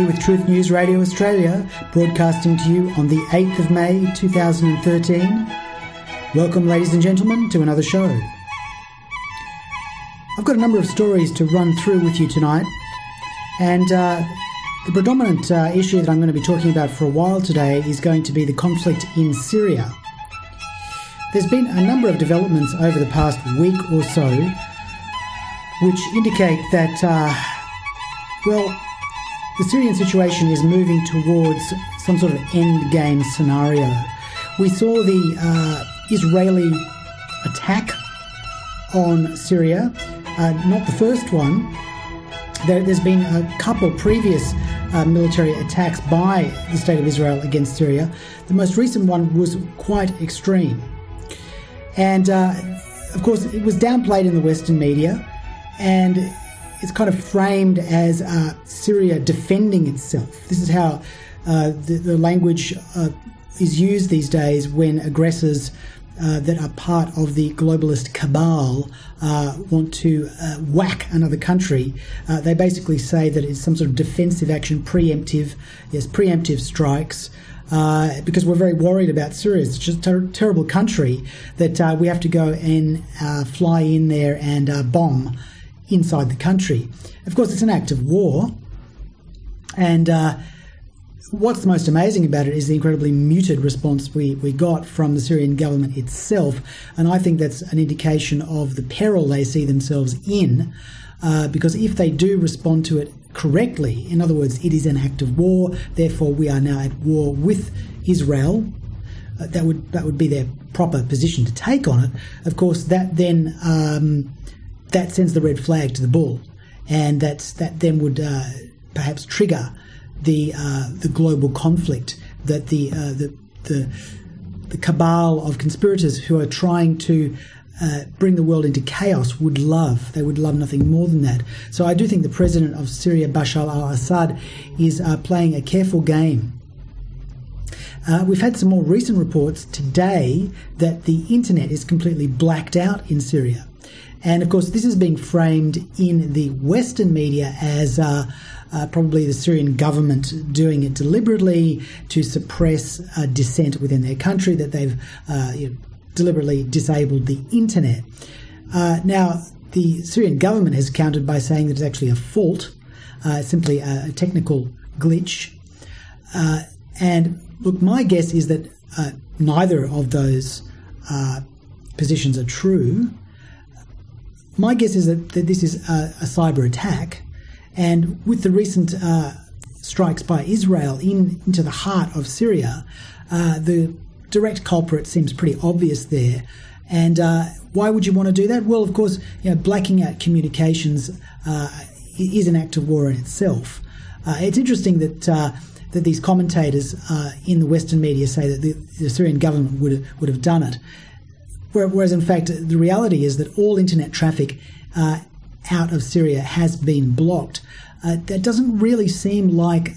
with Truth News Radio Australia, broadcasting to you on the 8th of May 2013. Welcome, ladies and gentlemen, to another show. I've got a number of stories to run through with you tonight, and the predominant issue that I'm going to be talking about for a while today is going to be the conflict in Syria. There's been a number of developments over the past week or so which indicate that, the Syrian situation is moving towards some sort of endgame scenario. We saw the Israeli attack on Syria, not the first one. There's been a couple previous military attacks by the State of Israel against Syria. The most recent one was quite extreme. And, of course, it was downplayed in the Western media, and it's kind of framed as Syria defending itself. This is how the language is used these days when aggressors that are part of the globalist cabal want to whack another country. They basically say that it's some sort of defensive action, preemptive strikes, because we're very worried about Syria. It's just a terrible country that we have to go and fly in there and bomb inside the country. Of course, it's an act of war, and what's most amazing about it is the incredibly muted response we got from the Syrian government itself, and I think that's an indication of the peril they see themselves in, because if they do respond to it correctly, in other words, it is an act of war, therefore we are now at war with Israel, that would be their proper position to take on it. Of course, that then that sends the red flag to the bull, and that then would perhaps trigger the global conflict that the cabal of conspirators who are trying to bring the world into chaos would love. They would love nothing more than that. So I do think the president of Syria, Bashar al-Assad, is playing a careful game. We've had some more recent reports today that the internet is completely blacked out in Syria. And, of course, this is being framed in the Western media as probably the Syrian government doing it deliberately to suppress dissent within their country, that they've deliberately disabled the internet. Now, the Syrian government has countered by saying that it's actually a fault, simply a technical glitch. And, look, my guess is that neither of those positions are true. My guess is that this is a cyber attack, and with the recent strikes by Israel into the heart of Syria, the direct culprit seems pretty obvious there. And why would you want to do that? Well, of course, blacking out communications is an act of war in itself. It's interesting that these commentators in the Western media say that the Syrian government would have done it. Whereas, in fact, the reality is that all internet traffic out of Syria has been blocked. That doesn't really seem like...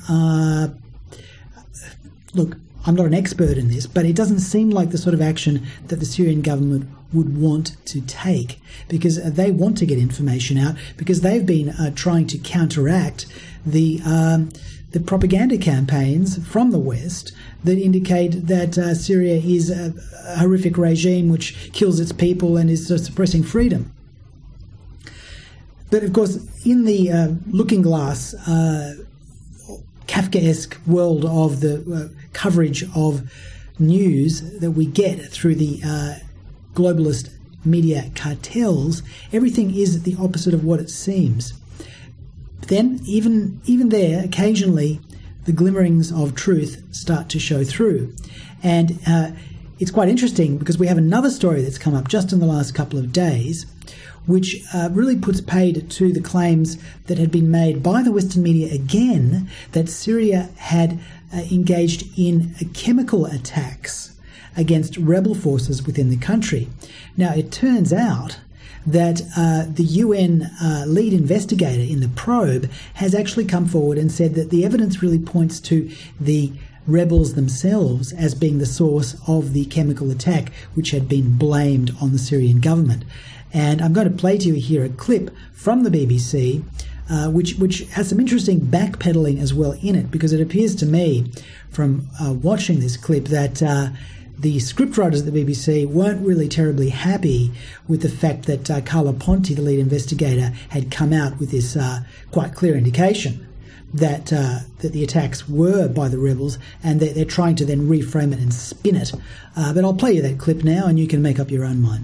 look, I'm not an expert in this, but it doesn't seem like the sort of action that the Syrian government would want to take, because they want to get information out, because they've been trying to counteract the propaganda campaigns from the West that indicate that Syria is a horrific regime which kills its people and is suppressing freedom. But of course, in the looking glass, Kafkaesque world of the coverage of news that we get through the globalist media cartels, everything is the opposite of what it seems. But then, even there, occasionally, the glimmerings of truth start to show through. And it's quite interesting because we have another story that's come up just in the last couple of days, which really puts paid to the claims that had been made by the Western media again that Syria had engaged in chemical attacks against rebel forces within the country. Now, it turns out that the UN lead investigator in the probe has actually come forward and said that the evidence really points to the rebels themselves as being the source of the chemical attack, which had been blamed on the Syrian government. And I'm going to play to you here a clip from the BBC which has some interesting backpedaling as well in it, because it appears to me from watching this clip that the scriptwriters at the BBC weren't really terribly happy with the fact that Carla Ponti, the lead investigator, had come out with this quite clear indication that the attacks were by the rebels, and they're trying to then reframe it and spin it. But I'll play you that clip now, and you can make up your own mind.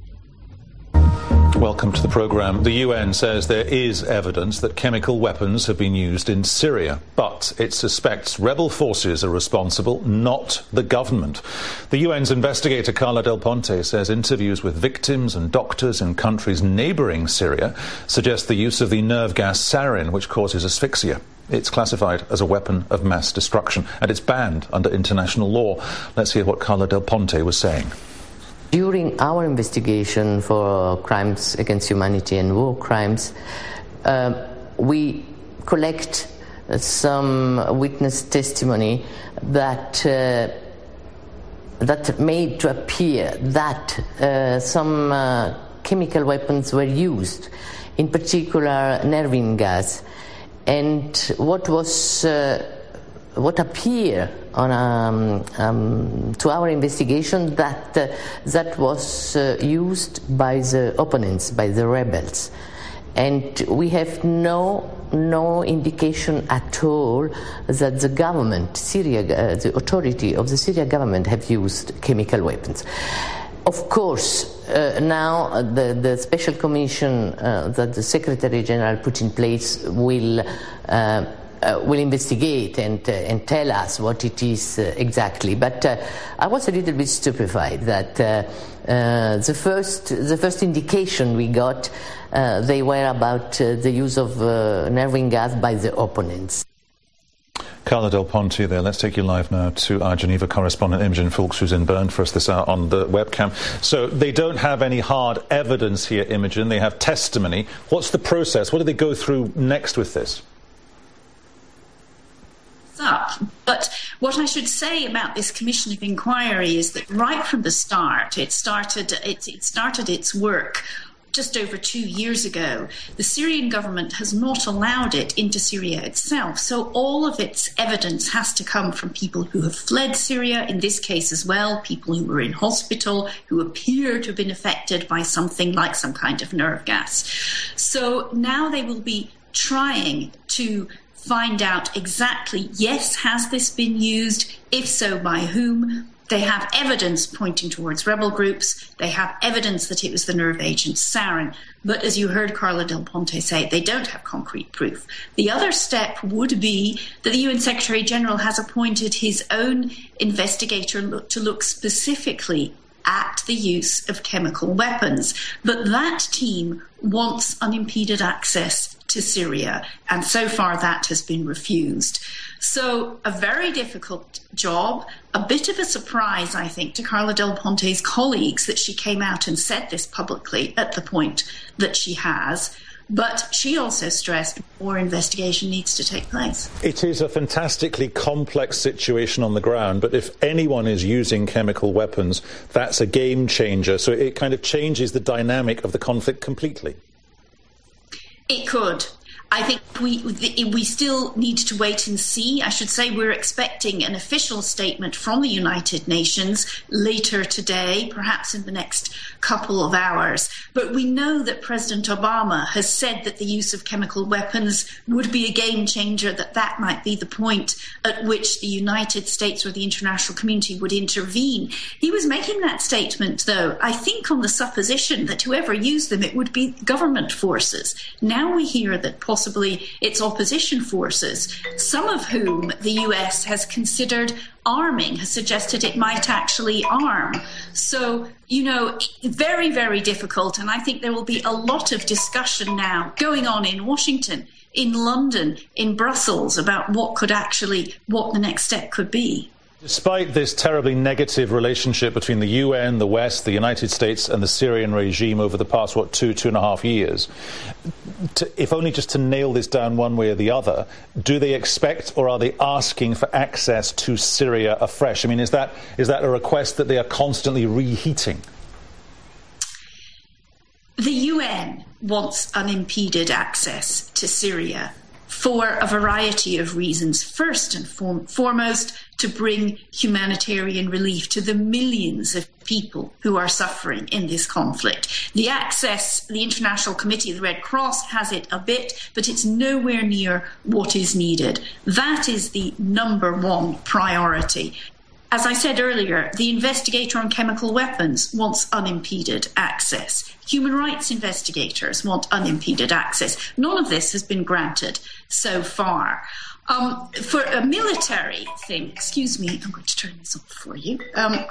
Welcome to the programme. The UN says there is evidence that chemical weapons have been used in Syria, but it suspects rebel forces are responsible, not the government. The UN's investigator Carla Del Ponte says interviews with victims and doctors in countries neighbouring Syria suggest the use of the nerve gas sarin, which causes asphyxia. It's classified as a weapon of mass destruction, and it's banned under international law. Let's hear what Carla Del Ponte was saying. During our investigation for crimes against humanity and war crimes, we collect some witness testimony that made to appear that some chemical weapons were used, in particular nervine gas. And what appeared on to our investigation that was used by the opponents, by the rebels, and we have no indication at all that the government, Syria, the authority of the Syrian government, have used chemical weapons. Of course, now the special commission that the Secretary General put in place will investigate and tell us what it is exactly. But I was a little bit stupefied that the first indication we got, they were about the use of nervine gas by the opponents. Carla Del Ponte there. Let's take you live now to our Geneva correspondent Imogen Foulkes, who's in Bern for us this hour on the webcam. So they don't have any hard evidence here, Imogen. They have testimony. What's the process? What do they go through next with this? But what I should say about this Commission of Inquiry is that right from the start, it started its work just over 2 years ago. The Syrian government has not allowed it into Syria itself, so all of its evidence has to come from people who have fled Syria, in this case as well, people who were in hospital, who appear to have been affected by something like some kind of nerve gas. So now they will be trying to find out exactly, yes, has this been used? If so, by whom? They have evidence pointing towards rebel groups. They have evidence that it was the nerve agent sarin. But as you heard Carla Del Ponte say, they don't have concrete proof. The other step would be that the UN Secretary General has appointed his own investigator to look specifically at the use of chemical weapons. But that team wants unimpeded access to Syria, and so far that has been refused. So a very difficult job, a bit of a surprise, I think, to Carla Del Ponte's colleagues that she came out and said this publicly at the point that she has. But she also stressed more investigation needs to take place. It is a fantastically complex situation on the ground, but if anyone is using chemical weapons, that's a game changer. So it kind of changes the dynamic of the conflict completely. It could. I think we still need to wait and see. I should say we're expecting an official statement from the United Nations later today, perhaps in the next couple of hours. But we know that President Obama has said that the use of chemical weapons would be a game changer, that might be the point at which the United States or the international community would intervene. He was making that statement, though, I think on the supposition that whoever used them, it would be government forces. Now we hear that possibly it's opposition forces, some of whom the US has considered arming, has suggested it might actually arm. So, very, very difficult. And I think there will be a lot of discussion now going on in Washington, in London, in Brussels about what the next step could be. Despite this terribly negative relationship between the UN, the West, the United States and the Syrian regime over the past, 2.5 years, if only just to nail this down one way or the other, do they expect or are they asking for access to Syria afresh? I mean, is that a request that they are constantly reheating? The UN wants unimpeded access to Syria for a variety of reasons. First and foremost, to bring humanitarian relief to the millions of people who are suffering in this conflict. The access, the International Committee of the Red Cross has it a bit, but it's nowhere near what is needed. That is the number one priority. As I said earlier, the investigator on chemical weapons wants unimpeded access. Human rights investigators want unimpeded access. None of this has been granted so far. For a military thing, excuse me, I'm going to turn this off for you.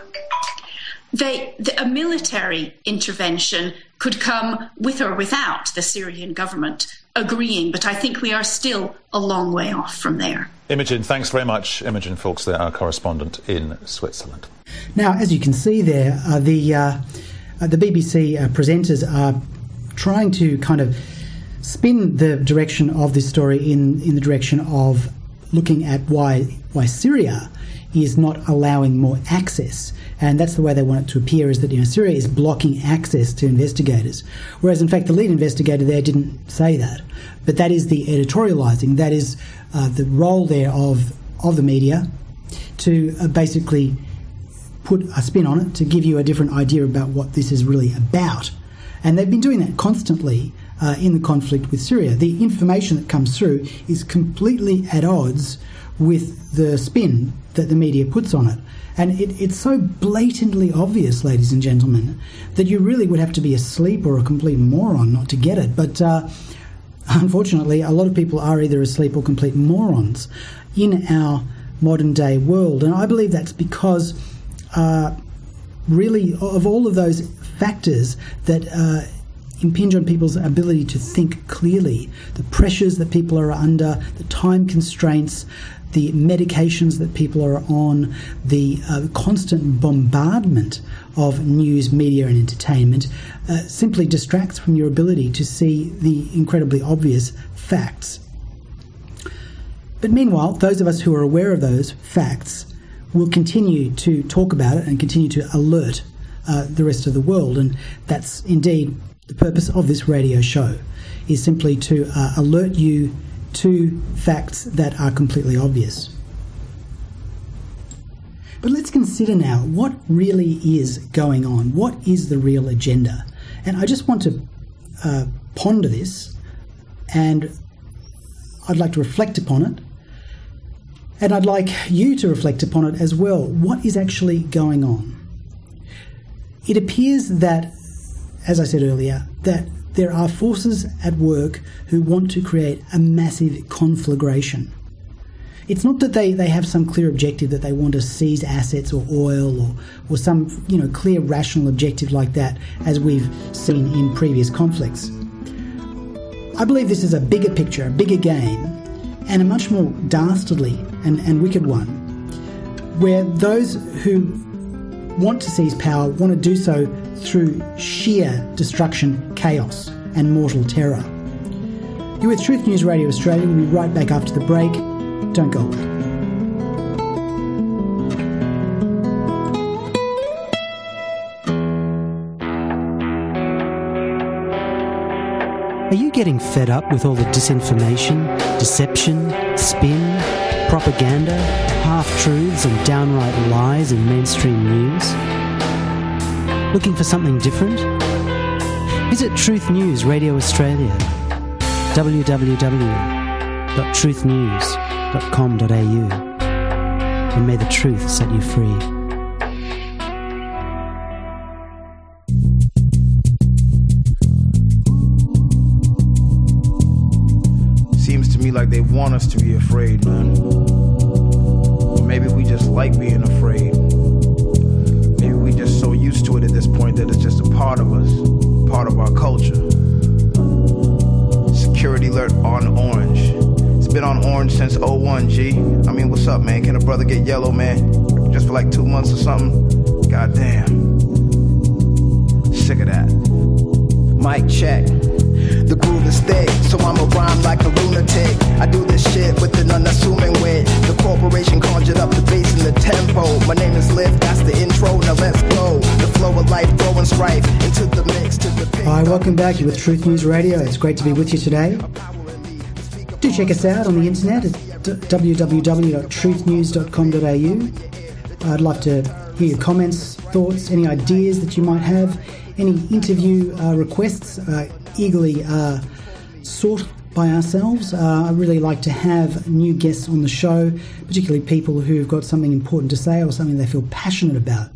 A military intervention could come with or without the Syrian government agreeing, but I think we are still a long way off from there. Imogen, thanks very much. Imogen Fawkes there, our correspondent in Switzerland. Now, as you can see there, the BBC presenters are trying to kind of spin the direction of this story in the direction of looking at why Syria is not allowing more access. And that's the way they want it to appear, is that Syria is blocking access to investigators. Whereas, in fact, the lead investigator there didn't say that. But that is the editorialising. That is the role there of the media to basically put a spin on it, to give you a different idea about what this is really about. And they've been doing that constantly in the conflict with Syria. The information that comes through is completely at odds with the spin that the media puts on it. And it's so blatantly obvious, ladies and gentlemen, that you really would have to be asleep or a complete moron not to get it. But unfortunately, a lot of people are either asleep or complete morons in our modern-day world. And I believe that's because, really, of all of those factors that impinge on people's ability to think clearly, the pressures that people are under, the time constraints, the medications that people are on, the constant bombardment of news, media and entertainment simply distracts from your ability to see the incredibly obvious facts. But meanwhile, those of us who are aware of those facts will continue to talk about it and continue to alert the rest of the world. And that's indeed the purpose of this radio show, is simply to alert you to facts that are completely obvious. But let's consider now what really is going on. What is the real agenda? And I just want to ponder this, and I'd like to reflect upon it, and I'd like you to reflect upon it as well. What is actually going on? It appears that, as I said earlier, that there are forces at work who want to create a massive conflagration. It's not that they have some clear objective that they want to seize assets or oil or some clear rational objective like that, as we've seen in previous conflicts. I believe this is a bigger picture, a bigger game, and a much more dastardly and wicked one, where those who want to seize power want to do so through sheer destruction, chaos and mortal terror. You're with Truth News Radio Australia. We'll be right back after the break. Don't go away. Are you getting fed up with all the disinformation, deception, spin, propaganda, half-truths and downright lies in mainstream news? Looking for something different? Visit Truth News Radio Australia, www.truthnews.com.au, and may the truth set you free. Seems to me like they want us to be afraid, man. Or maybe we just like being afraid. Maybe we just so used to it at this point that it's just a part of us, part of our culture. Security alert on orange. It's been on orange since 01, G. I mean, what's up, man? Can a brother get yellow, man? Just for like 2 months or something? Goddamn. Sick of that. Mic check. The groove is thick, so I'ma rhyme like a lunatic. I do this shit with an unassuming wit. The corporation conjured up the bass and the tempo. My name is Lift, that's the intro, now let's go. The flow of life, throwing strife into the mix to the. Hi, welcome back. You're with Truth News Radio. It's great to be with you today. Do check us out on the internet at www.truthnews.com.au. I'd love to hear your comments, thoughts, any ideas that you might have, any interview requests, eagerly sought by ourselves. I really like to have new guests on the show, particularly people who've got something important to say or something they feel passionate about.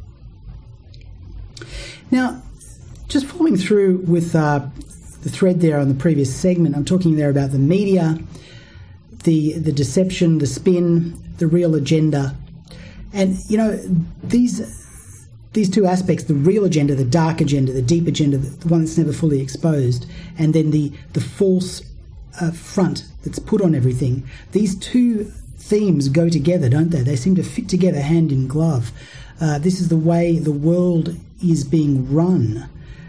Now, just following through with the thread there on the previous segment, I'm talking there about the media, the deception, the spin, the real agenda. And, you know, these two aspects, the real agenda, the dark agenda, the deep agenda, the one that's never fully exposed, and then the false front that's put on everything, these two themes go together, don't they? They seem to fit together hand in glove. This is the way the world is being run,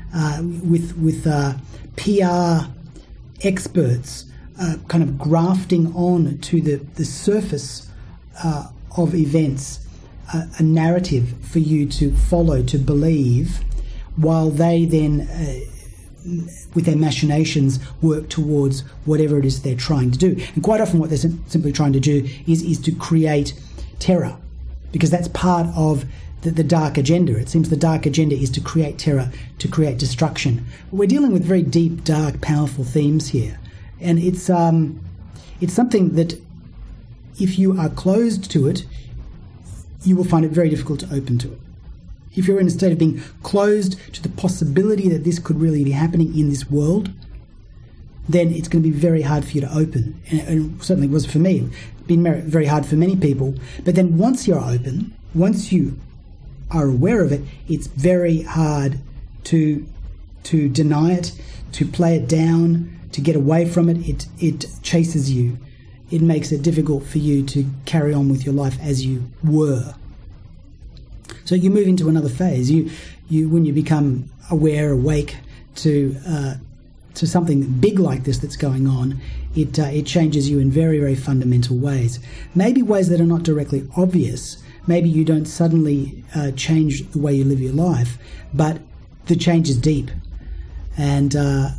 with PR experts kind of grafting on to the surface of events a narrative for you to follow, to believe, while they then, with their machinations, work towards whatever it is they're trying to do. And quite often what they're simply trying to do is to create terror, because that's part of the dark agenda. It seems the dark agenda is to create terror, to create destruction. We're dealing with very deep, dark, powerful themes here. And it's something that if you are closed to it, you will find it very difficult to open to it. If you're in a state of being closed to the possibility that this could really be happening in this world, then it's going to be very hard for you to open. And it certainly was for me. It's been very hard for many people. But then once you're open, once you are aware of it, it's very hard to deny it, to play it down, to get away from it. It chases you. It makes it difficult for you to carry on with your life as you were. So you move into another phase. You when you become aware, awake to something big like this that's going on, it changes you in very, very fundamental ways. Maybe ways that are not directly obvious. Maybe you don't suddenly change the way you live your life, but the change is deep. And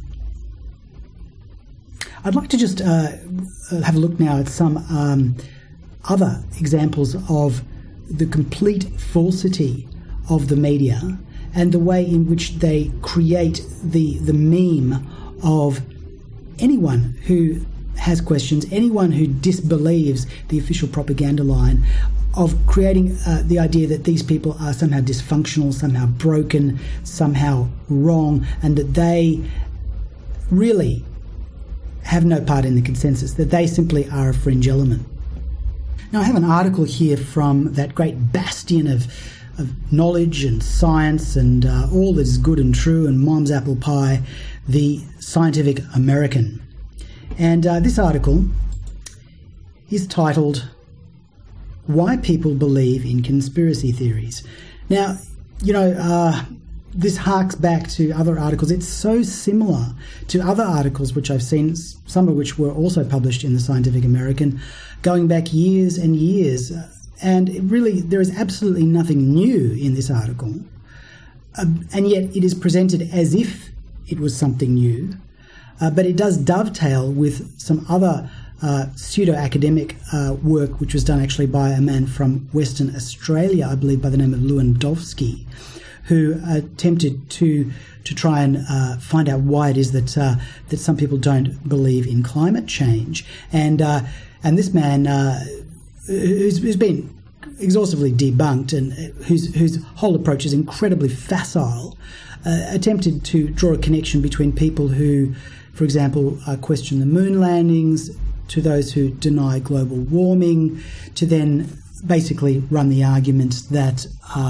I'd like to just have a look now at some other examples of the complete falsity of the media and the way in which they create the meme of anyone who has questions, anyone who disbelieves the official propaganda line, of creating the idea that these people are somehow dysfunctional, somehow broken, somehow wrong, and that they really have no part in the consensus, that they simply are a fringe element. Now, I have an article here from that great bastion of knowledge and science and all that is good and true and mom's apple pie, the Scientific American. And this article is titled, Why People Believe in Conspiracy Theories. Now, you know, this harks back to other articles. It's so similar to other articles which I've seen, some of which were also published in the Scientific American, going back years and years. And really, there is absolutely nothing new in this article. And yet it is presented as if it was something new. But it does dovetail with some other pseudo-academic work which was done actually by a man from Western Australia, I believe by the name of Lewandowski, who attempted to try and find out why it is that some people don't believe in climate change. And this man, who's been exhaustively debunked and whose whole approach is incredibly facile, attempted to draw a connection between people who, for example, question the moon landings, to those who deny global warming, to then basically run the argument that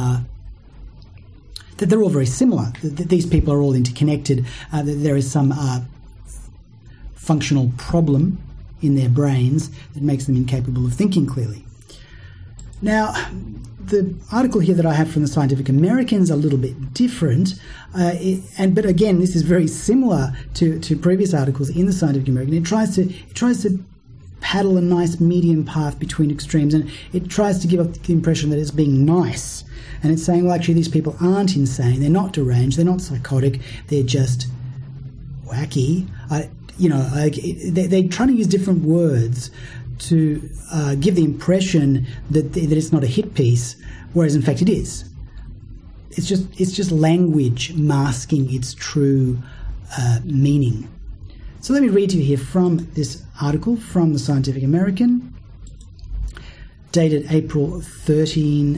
they're all very similar, that these people are all interconnected, that there is some functional problem in their brains that makes them incapable of thinking clearly. Now, the article here that I have from the Scientific American is a little bit different, but again, this is very similar to previous articles in the Scientific American. It tries to paddle a nice medium path between extremes, and it tries to give up the impression that it's being nice. And it's saying, well, actually, these people aren't insane. They're not deranged. They're not psychotic. They're just wacky. They're trying to use different words to give the impression that it's not a hit piece, whereas in fact it is. It's just language masking its true meaning. So let me read to you here from this article from the Scientific American, dated April 30,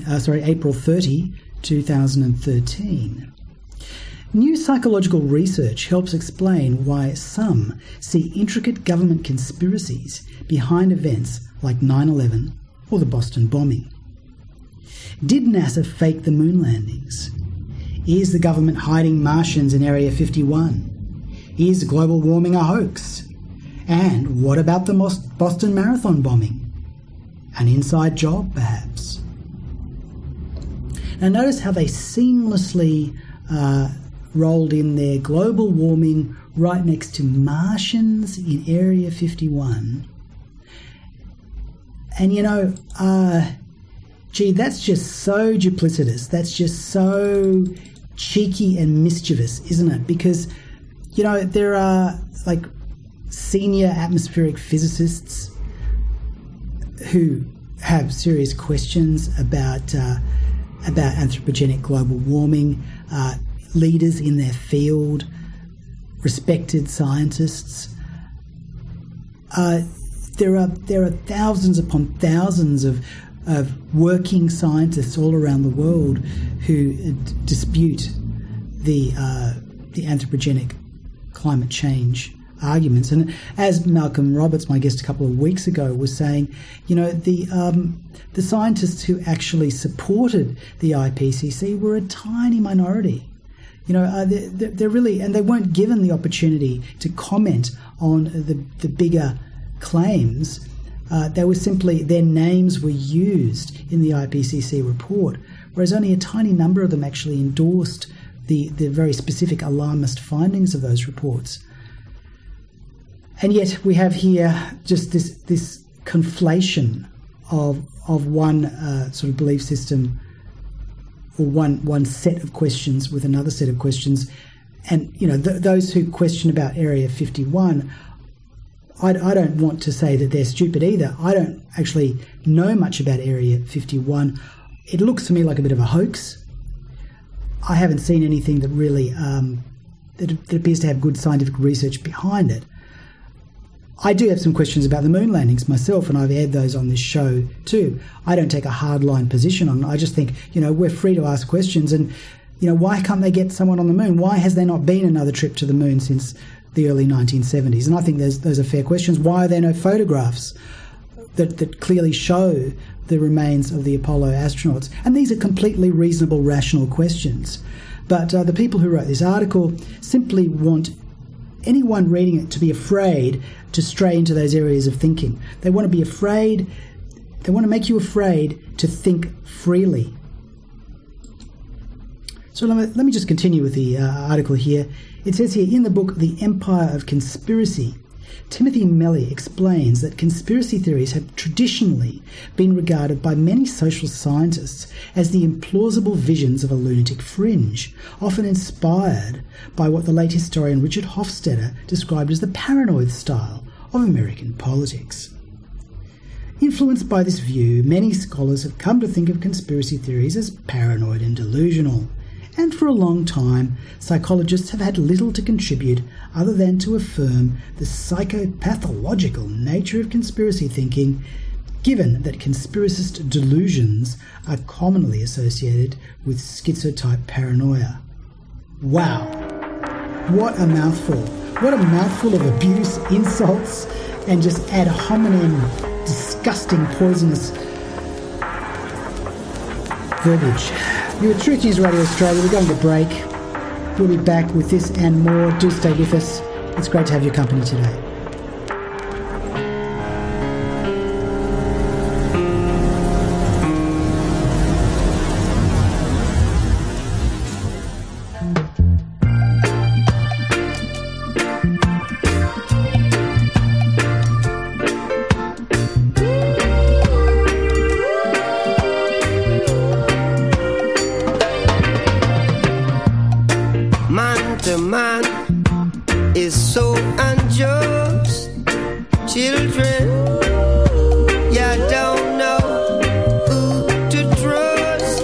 2013. New psychological research helps explain why some see intricate government conspiracies behind events like 9/11 or the Boston bombing. Did NASA fake the moon landings? Is the government hiding Martians in Area 51? Is global warming a hoax? And what about the Boston Marathon bombing? An inside job, perhaps? Now notice how they seamlessly rolled in their global warming right next to Martians in Area 51. And that's just so duplicitous. That's just so cheeky and mischievous, isn't it? Because, there are senior atmospheric physicists who have serious questions about anthropogenic global warming, leaders in their field, respected scientists. There are thousands upon thousands of working scientists all around the world who dispute the anthropogenic climate change arguments. And as Malcolm Roberts, my guest a couple of weeks ago, was saying, the scientists who actually supported the IPCC were a tiny minority. They're really, and they weren't given the opportunity to comment on the bigger claims. They were simply, their names were used in the IPCC report, whereas only a tiny number of them actually endorsed the very specific alarmist findings of those reports. And yet we have here just this conflation of one sort of belief system, or one set of questions with another set of questions. And those who question about Area 51, I don't want to say that they're stupid either. I don't actually know much about Area 51. It looks to me like a bit of a hoax. I haven't seen anything that really that appears to have good scientific research behind it. I do have some questions about the moon landings myself, and I've aired those on this show too. I don't take a hardline position on it. I just think, we're free to ask questions, and, why can't they get someone on the moon? Why has there not been another trip to the moon since the early 1970s? And I think those are fair questions. Why are there no photographs that clearly show the remains of the Apollo astronauts? And these are completely reasonable, rational questions. But the people who wrote this article simply want anyone reading it to be afraid to stray into those areas of thinking. They want to be afraid. They want to make you afraid to think freely. So let me just continue with the article here. It says here, in the book The Empire of Conspiracy, Timothy Melly explains that conspiracy theories have traditionally been regarded by many social scientists as the implausible visions of a lunatic fringe, often inspired by what the late historian Richard Hofstadter described as the paranoid style of American politics. Influenced by this view, many scholars have come to think of conspiracy theories as paranoid and delusional. And for a long time, psychologists have had little to contribute other than to affirm the psychopathological nature of conspiracy thinking, given that conspiracist delusions are commonly associated with schizotype paranoia. Wow. What a mouthful. What a mouthful of abuse, insults, and just ad hominem, disgusting, poisonous verbiage. You're at Truth News Radio Australia. We're going to break. We'll be back with this and more. Do stay with us. It's great to have your company today. man to man is so unjust. Children, you don't know who to trust.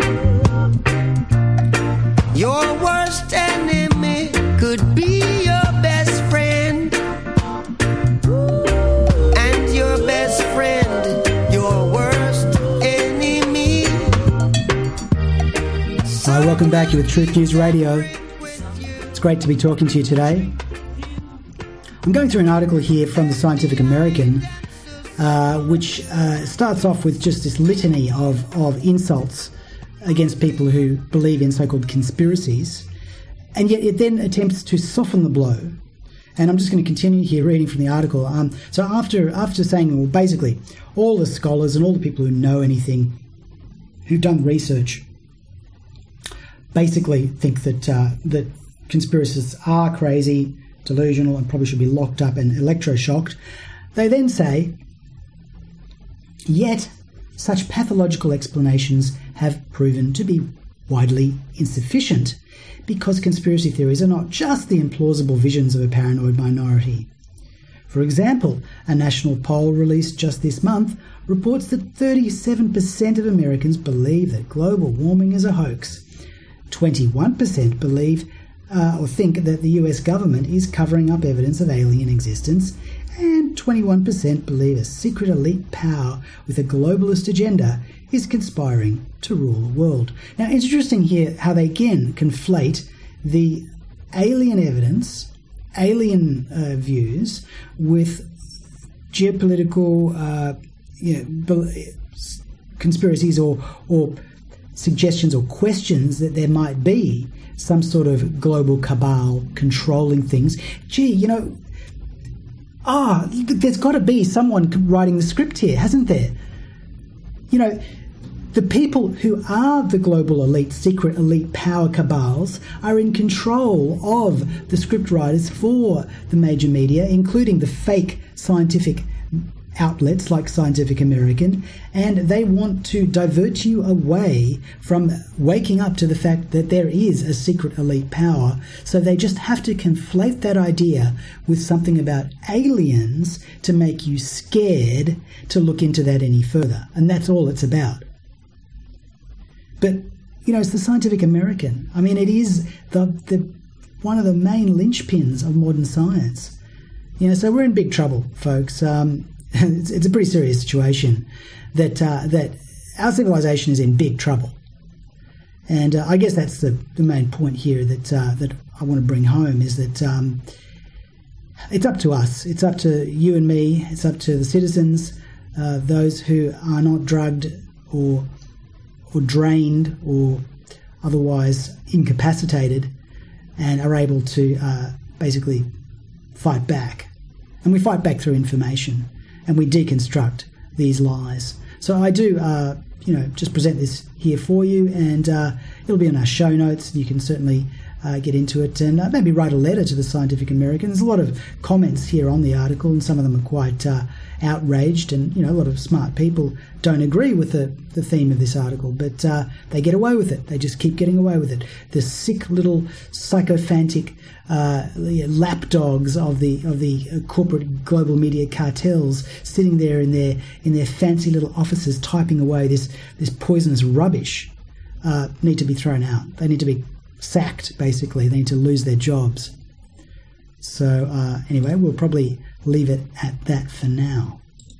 Your worst enemy could be your best friend, and your best friend your worst enemy. Hi, welcome back. You're with Truth News Radio. It's great to be talking to you today. I'm going through an article here from the Scientific American, which starts off with just this litany of insults against people who believe in so-called conspiracies, and yet it then attempts to soften the blow. And I'm just going to continue here reading from the article. So after saying, well, basically, all the scholars and all the people who know anything, who've done research, basically think that that conspiracists are crazy, delusional, and probably should be locked up and electroshocked. They then say, yet such pathological explanations have proven to be widely insufficient, because conspiracy theories are not just the implausible visions of a paranoid minority. For example, a national poll released just this month reports that 37% of Americans believe that global warming is a hoax. 21% believe or think that the US government is covering up evidence of alien existence, and 21% believe a secret elite power with a globalist agenda is conspiring to rule the world. Now, it's interesting here how they again conflate the alien evidence, alien views, with geopolitical conspiracies or suggestions or questions that there might be some sort of global cabal controlling things. Gee, there's got to be someone writing the script here, hasn't there? The people who are the global elite, secret elite power cabals are in control of the script writers for the major media, including the fake scientific outlets like Scientific American, and they want to divert you away from waking up to the fact that there is a secret elite power. So they just have to conflate that idea with something about aliens to make you scared to look into that any further. And that's all it's about. But, it's the Scientific American. I mean, it is the one of the main linchpins of modern science. So we're in big trouble, folks. It's a pretty serious situation that our civilization is in big trouble. And I guess that's the main point here that I want to bring home, is that it's up to us. It's up to you and me. It's up to the citizens, those who are not drugged or drained or otherwise incapacitated and are able to basically fight back. And we fight back through information, and we deconstruct these lies. So I do, just present this here for you, and it'll be in our show notes. You can certainly get into it and maybe write a letter to the Scientific American. There's a lot of comments here on the article, and some of them are quite outraged, and a lot of smart people don't agree with the theme of this article, but they get away with it. They just keep getting away with it. The sick little sycophantic lapdogs of the corporate global media cartels sitting there in their fancy little offices typing away this poisonous rubbish need to be thrown out. They need to be sacked, basically. They need to lose their jobs. So anyway, we'll probably leave it at that for now.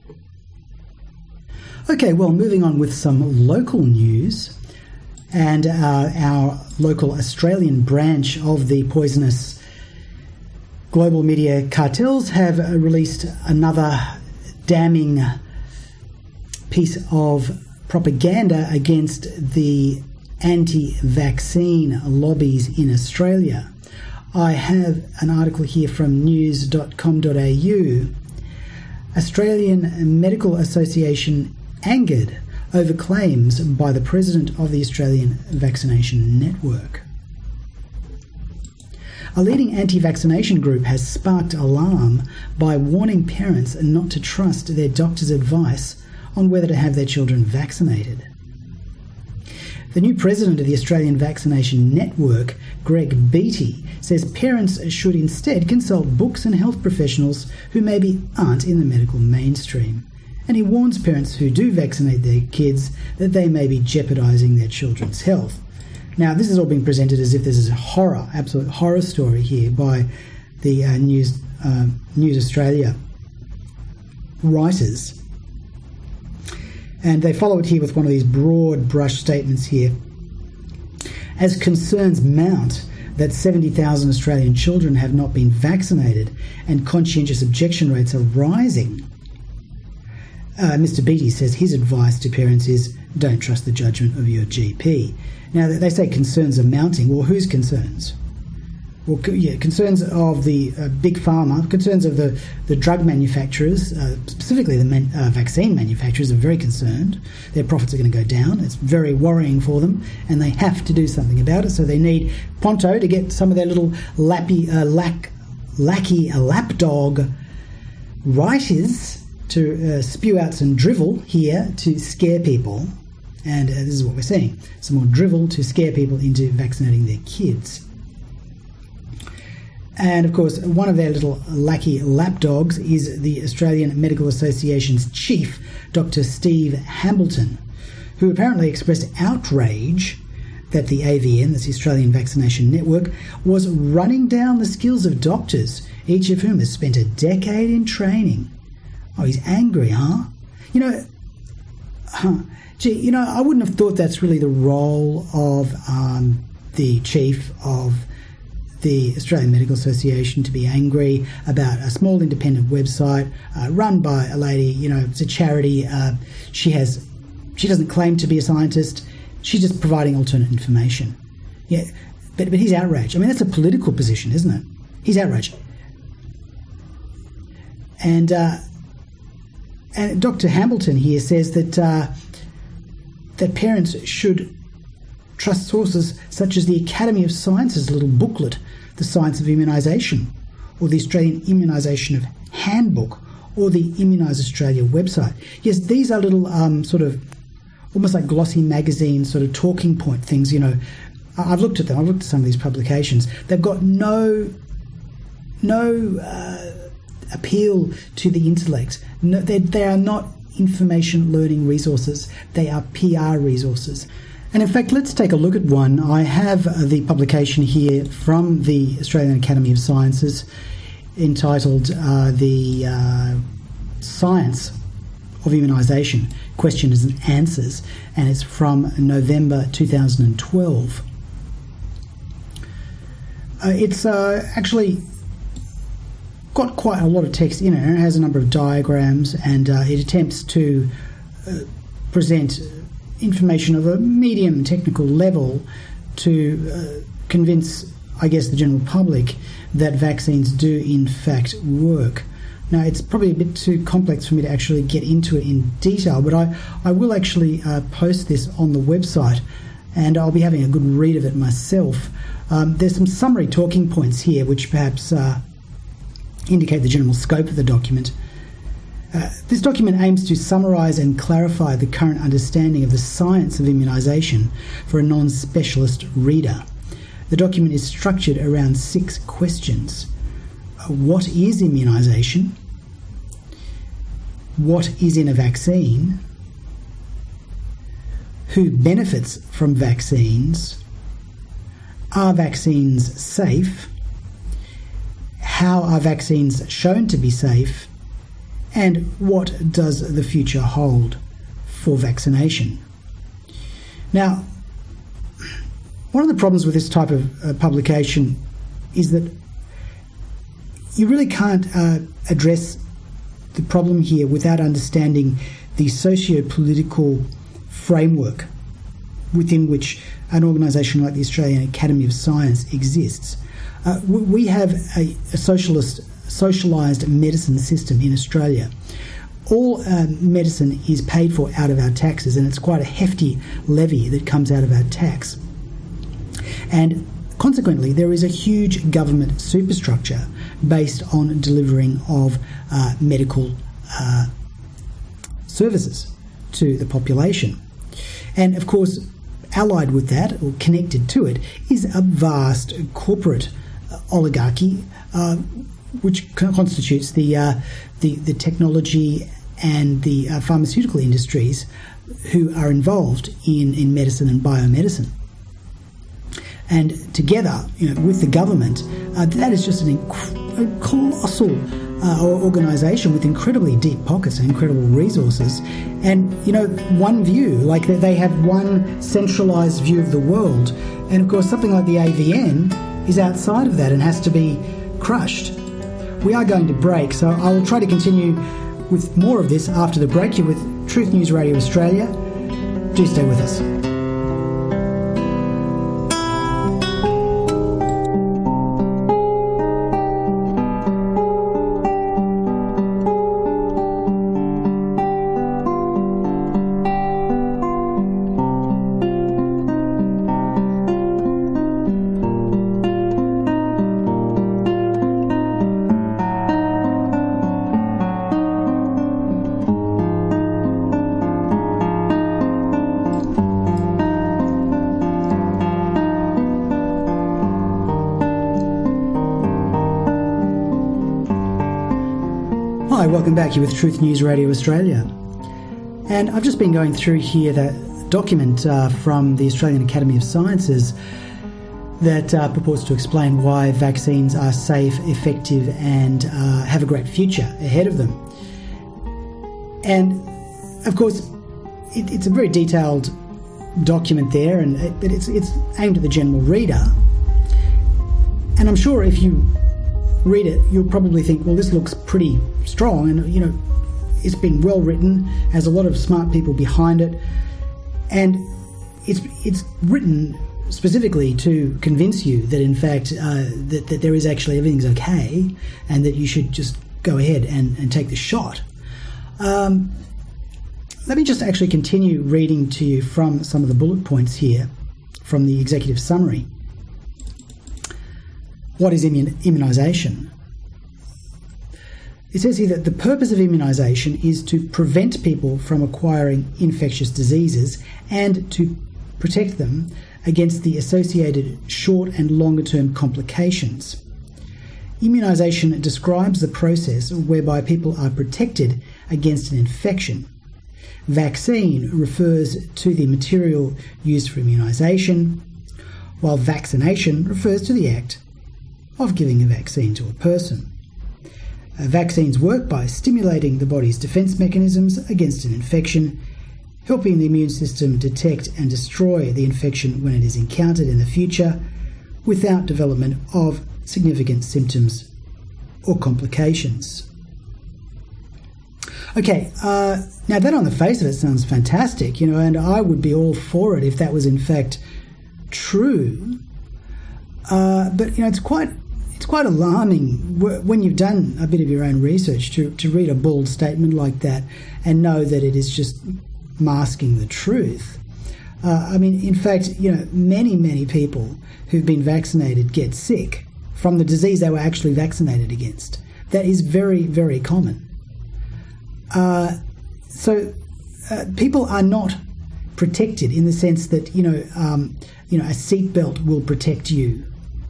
Okay, well, moving on with some local news. And our local Australian branch of the poisonous global media cartels have released another damning piece of propaganda against the anti-vaccine lobbies in Australia. I have an article here from news.com.au. Australian Medical Association angered over claims by the president of the Australian Vaccination Network. A leading anti-vaccination group has sparked alarm by warning parents not to trust their doctor's advice on whether to have their children vaccinated. The new president of the Australian Vaccination Network, Greg Beattie, says parents should instead consult books and health professionals who maybe aren't in the medical mainstream. And he warns parents who do vaccinate their kids that they may be jeopardising their children's health. Now, this is all being presented as if this is a horror, absolute horror story here by the News Australia writers. And they follow it here with one of these broad brush statements here. As concerns mount that 70,000 Australian children have not been vaccinated and conscientious objection rates are rising, Mr. Beattie says his advice to parents is don't trust the judgment of your GP. Now, they say concerns are mounting. Well, whose concerns? Well, yeah, concerns of the big pharma, concerns of the drug manufacturers, specifically the vaccine manufacturers are very concerned. Their profits are going to go down. It's very worrying for them, and they have to do something about it. So they need pronto to get some of their little lapdog writers to spew out some drivel here to scare people. And this is what we're seeing. Some more drivel to scare people into vaccinating their kids. And, of course, one of their little lackey lapdogs is the Australian Medical Association's chief, Dr. Steve Hambleton, who apparently expressed outrage that the AVN, that's the Australian Vaccination Network, was running down the skills of doctors, each of whom has spent a decade in training. Oh, he's angry, huh? I wouldn't have thought that's really the role of the chief of the Australian Medical Association to be angry about a small independent website run by a lady. It's a charity. She doesn't claim to be a scientist. She's just providing alternate information. Yeah, but he's outraged. I mean, that's a political position, isn't it? He's outraged. And Dr. Hambleton here says that parents should trust sources such as the Academy of Science's little booklet, The Science of Immunisation, or the Australian Immunisation Handbook, or the Immunise Australia website. Yes, these are little sort of almost like glossy magazine sort of talking point things. I've looked at them. I've looked at some of these publications. They've got no appeal to the intellect. No, they are not information learning resources. They are PR resources. And in fact, let's take a look at one. I have the publication here from the Australian Academy of Sciences entitled The Science of Immunisation, Questions and Answers, and it's from November 2012. It's actually got quite a lot of text in it, and it has a number of diagrams, and it attempts to present information of a medium technical level to convince, I guess, the general public that vaccines do in fact work. Now, it's probably a bit too complex for me to actually get into it in detail, but I will actually post this on the website, and I'll be having a good read of it myself. There's some summary talking points here which perhaps indicate the general scope of the document. This document aims to summarise and clarify the current understanding of the science of immunisation for a non-specialist reader. The document is structured around 6 questions. What is immunisation? What is in a vaccine? Who benefits from vaccines? Are vaccines safe? How are vaccines shown to be safe? And what does the future hold for vaccination? Now, one of the problems with this type of publication is that you really can't address the problem here without understanding the socio-political framework within which an organisation like the Australian Academy of Science exists. We have a socialised medicine system in Australia. All medicine is paid for out of our taxes, and it's quite a hefty levy that comes out of our tax. And consequently, there is a huge government superstructure based on delivering of medical services to the population. And of course, allied with that, or connected to it, is a vast corporate oligarchy, which constitutes the technology and the pharmaceutical industries who are involved in medicine and biomedicine. And together, with the government, that is just a colossal organisation with incredibly deep pockets and incredible resources. And, one view, like they have one centralised view of the world. And, of course, something like the AVN is outside of that and has to be crushed. We are going to break, so I will try to continue with more of this after the break. You're with Truth News Radio Australia. Do stay with us. Hi, welcome back. You're with Truth News Radio Australia. And I've just been going through here that document from the Australian Academy of Sciences that purports to explain why vaccines are safe, effective, and have a great future ahead of them. And, of course, it's a very detailed document there, but it's aimed at the general reader. And I'm sure if you read it, you'll probably think, well, this looks pretty strong, and it's been well written, has a lot of smart people behind it, and it's written specifically to convince you that in fact that there is actually everything's okay, and that you should just go ahead and take the shot. Let me just actually continue reading to you from some of the bullet points here from the executive summary. What is immunisation? It says here that the purpose of immunisation is to prevent people from acquiring infectious diseases and to protect them against the associated short and longer-term complications. Immunisation describes the process whereby people are protected against an infection. Vaccine refers to the material used for immunisation, while vaccination refers to the act of giving a vaccine to a person. Vaccines work by stimulating the body's defence mechanisms against an infection, helping the immune system detect and destroy the infection when it is encountered in the future without development of significant symptoms or complications. Okay, now that on the face of it sounds fantastic, and I would be all for it if that was in fact true. But it's quite alarming when you've done a bit of your own research to read a bald statement like that and know that it is just masking the truth. In fact, many people who've been vaccinated get sick from the disease they were actually vaccinated against. That is very, very common. So people are not protected in the sense that, a seatbelt will protect you.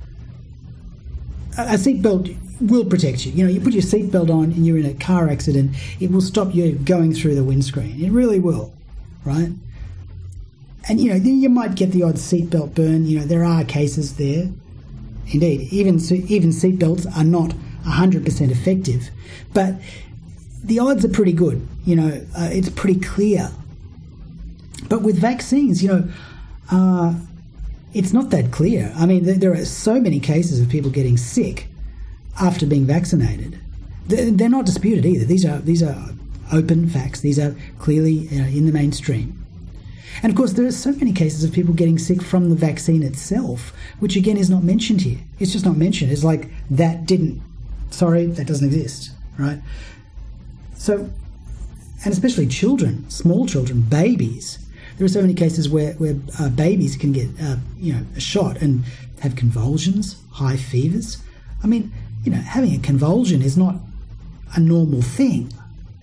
A seatbelt will protect you. You put your seatbelt on and you're in a car accident, it will stop you going through the windscreen. It really will, right? And, you might get the odd seatbelt burn. There are cases there. Indeed, even seatbelts are not 100% effective. But the odds are pretty good. It's pretty clear. But with vaccines, it's not that clear. There are so many cases of people getting sick after being vaccinated. They're not disputed either. These are open facts. These are clearly in the mainstream. And of course, there are so many cases of people getting sick from the vaccine itself, which again is not mentioned here. It's just not mentioned. It's like that doesn't exist, right? So, and especially children, small children, babies. There are so many cases where babies can get a shot and have convulsions, high fevers. Having a convulsion is not a normal thing.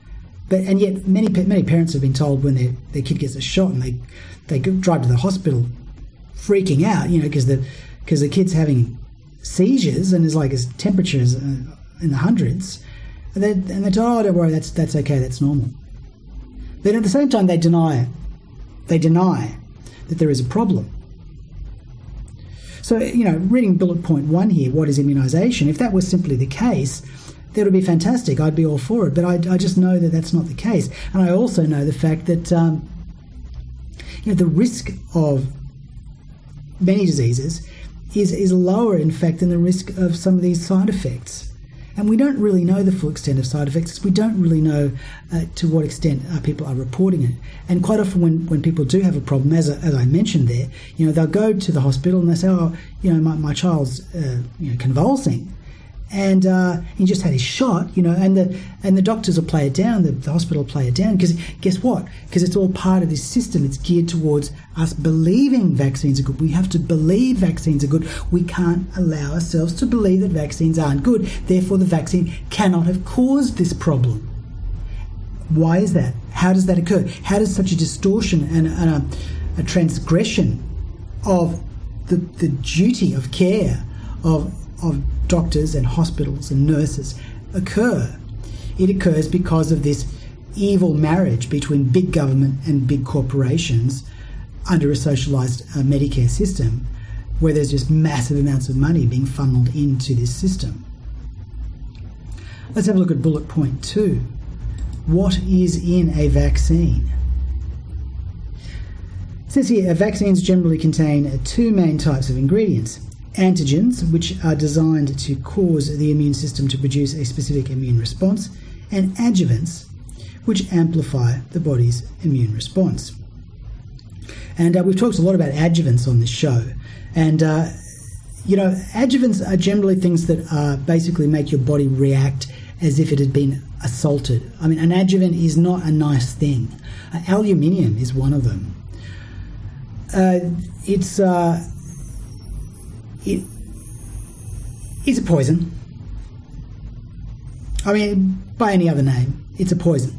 And yet many parents have been told when their kid gets a shot and they drive to the hospital freaking out, because the kid's having seizures and his temperature's in the hundreds, and they're told, oh, don't worry, that's okay, that's normal. Then at the same time they deny that there is a problem. So, reading bullet point 1 here, what is immunisation? If that was simply the case, that would be fantastic. I'd be all for it. But I just know that that's not the case. And I also know the fact that the risk of many diseases is lower, in fact, than the risk of some of these side effects. And we don't really know the full extent of side effects. We don't really know to what extent people are reporting it. And quite often when people do have a problem, as I mentioned there, they'll go to the hospital and they say, oh, my child's convulsing. And he just had his shot, and the doctors will play it down, the hospital will play it down, because guess what? Because it's all part of this system. It's geared towards us believing vaccines are good. We have to believe vaccines are good. We can't allow ourselves to believe that vaccines aren't good. Therefore, the vaccine cannot have caused this problem. Why is that? How does that occur? How does such a distortion and a transgression of the duty of care of doctors and hospitals and nurses occur? It occurs because of this evil marriage between big government and big corporations under a socialised Medicare system, where there's just massive amounts of money being funneled into this system. Let's have a look at bullet point 2. What is in a vaccine? It says here, vaccines generally contain 2 main types of ingredients: antigens, which are designed to cause the immune system to produce a specific immune response, and adjuvants, which amplify the body's immune response. And we've talked a lot about adjuvants on this show. And, adjuvants are generally things that basically make your body react as if it had been assaulted. I mean, an adjuvant is not a nice thing. Aluminium is one of them. It's a poison. I mean, by any other name, it's a poison.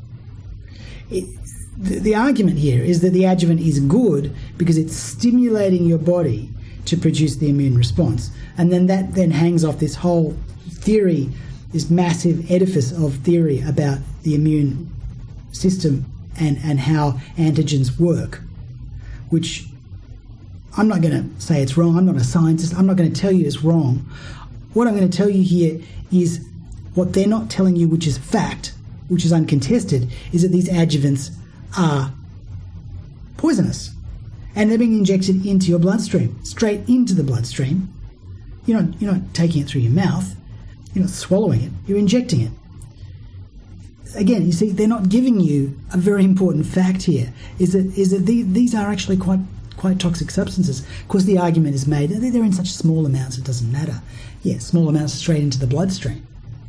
The argument here is that the adjuvant is good because it's stimulating your body to produce the immune response. And then that hangs off this whole theory, this massive edifice of theory about the immune system and how antigens work, which I'm not going to say it's wrong. I'm not a scientist. I'm not going to tell you it's wrong. What I'm going to tell you here is what they're not telling you, which is fact, which is uncontested, is that these adjuvants are poisonous. And they're being injected into your bloodstream, straight into the bloodstream. You're not taking it through your mouth. You're not swallowing it. You're injecting it. Again, you see, they're not giving you a very important fact here, is that these are actually quite toxic substances. Of course, the argument is made that they're in such small amounts it doesn't matter. Yeah, small amounts straight into the bloodstream.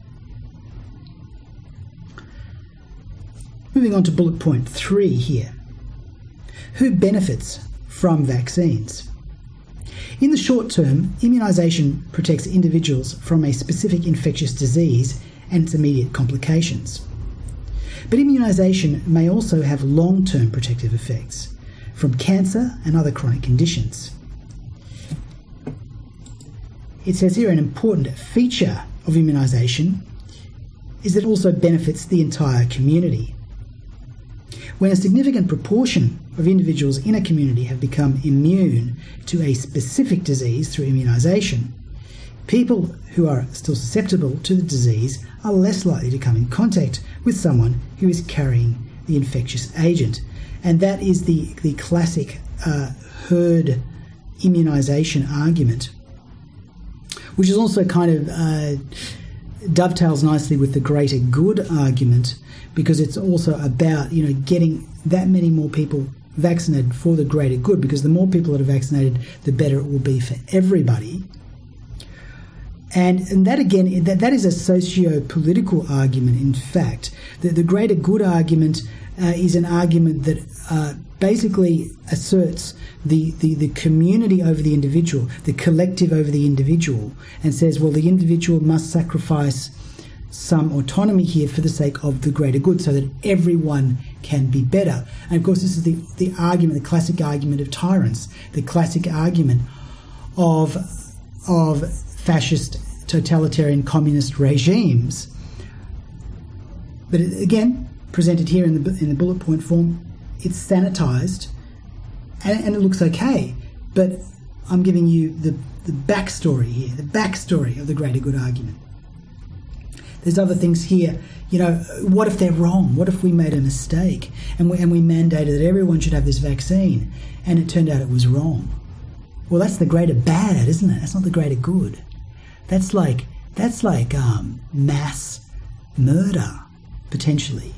Moving on to bullet point 3 here. Who benefits from vaccines? In the short term, immunisation protects individuals from a specific infectious disease and its immediate complications. But immunisation may also have long-term protective effects from cancer and other chronic conditions. It says here an important feature of immunisation is that it also benefits the entire community. When a significant proportion of individuals in a community have become immune to a specific disease through immunisation, people who are still susceptible to the disease are less likely to come in contact with someone who is carrying the infectious agent. And that is the classic herd immunisation argument, which is also kind of dovetails nicely with the greater good argument, because it's also about getting that many more people vaccinated for the greater good, because the more people that are vaccinated, the better it will be for everybody. And that again, that is a socio-political argument. In fact, the greater good argument is an argument that basically asserts the community over the individual, the collective over the individual, and says, well, the individual must sacrifice some autonomy here for the sake of the greater good, so that everyone can be better. And of course, this is the argument, the classic argument of tyrants, the classic argument of fascist, totalitarian, communist regimes. But again, presented here in the bullet point form, it's sanitized, and it looks okay. But I'm giving you the backstory here, the backstory of the greater good argument. There's other things here. You know, what if they're wrong? What if we made a mistake and we mandated that everyone should have this vaccine, and it turned out it was wrong? Well, that's the greater bad, isn't it? That's not the greater good. That's like mass murder, potentially.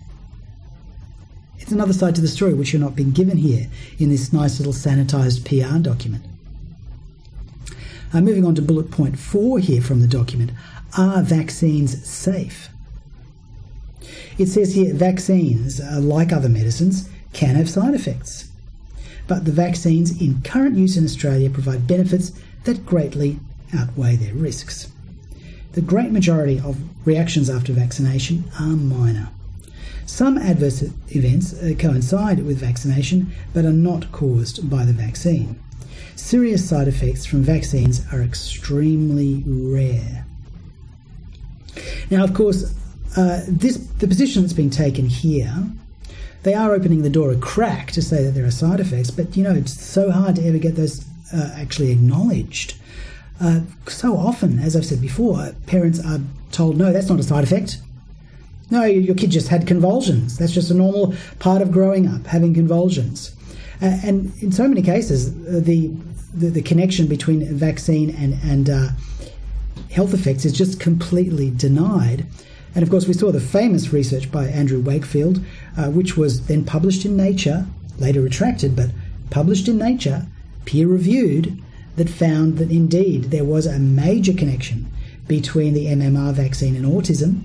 It's another side to the story which you're not being given here in this nice little sanitized PR document. Moving on to bullet point 4 here from the document. Are vaccines safe? It says here, vaccines, like other medicines, can have side effects. But the vaccines in current use in Australia provide benefits that greatly outweigh their risks. The great majority of reactions after vaccination are minor. Some adverse events coincide with vaccination but are not caused by the vaccine. Serious side effects from vaccines are extremely rare. Now, of course, the position that's being taken here, they are opening the door a crack to say that there are side effects, but, you know, it's so hard to ever get those actually acknowledged. So often, as I've said before, parents are told, no, that's not a side effect. No, your kid just had convulsions. That's just a normal part of growing up, having convulsions. And in so many cases, the connection between vaccine and health effects is just completely denied. And of course, we saw the famous research by Andrew Wakefield, which was then published in Nature, later retracted, but published in Nature, peer-reviewed, that found that indeed there was a major connection between the MMR vaccine and autism.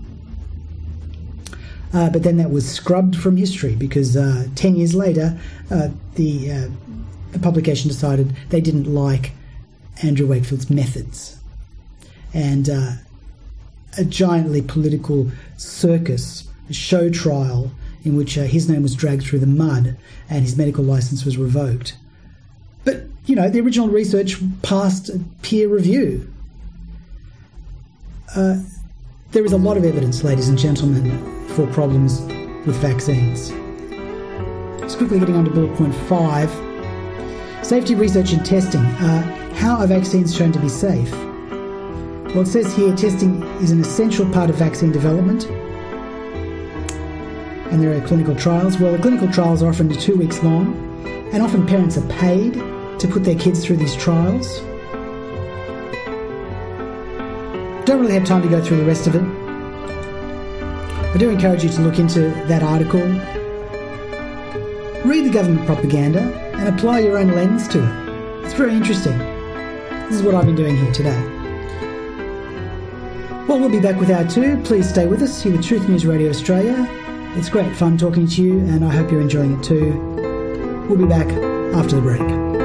But then that was scrubbed from history because 10 years later, the publication decided they didn't like Andrew Wakefield's methods. And a giantly political circus, a show trial in which his name was dragged through the mud and his medical license was revoked. But, you know, the original research passed peer review. There is a lot of evidence, ladies and gentlemen, for problems with vaccines. Just quickly getting on to bullet point 5. Safety research and testing. How are vaccines shown to be safe? Well, it says here testing is an essential part of vaccine development. And there are clinical trials. Well, the clinical trials are often 2 weeks long, and often parents are paid to put their kids through these trials. Don't really have time to go through the rest of it. I do encourage you to look into that article, read the government propaganda, and apply your own lens to it. It's very interesting. This is what I've been doing here today. Well, we'll be back with Hour 2. Please stay with us here with Truth News Radio Australia. It's great fun talking to you, and I hope you're enjoying it too. We'll be back after the break.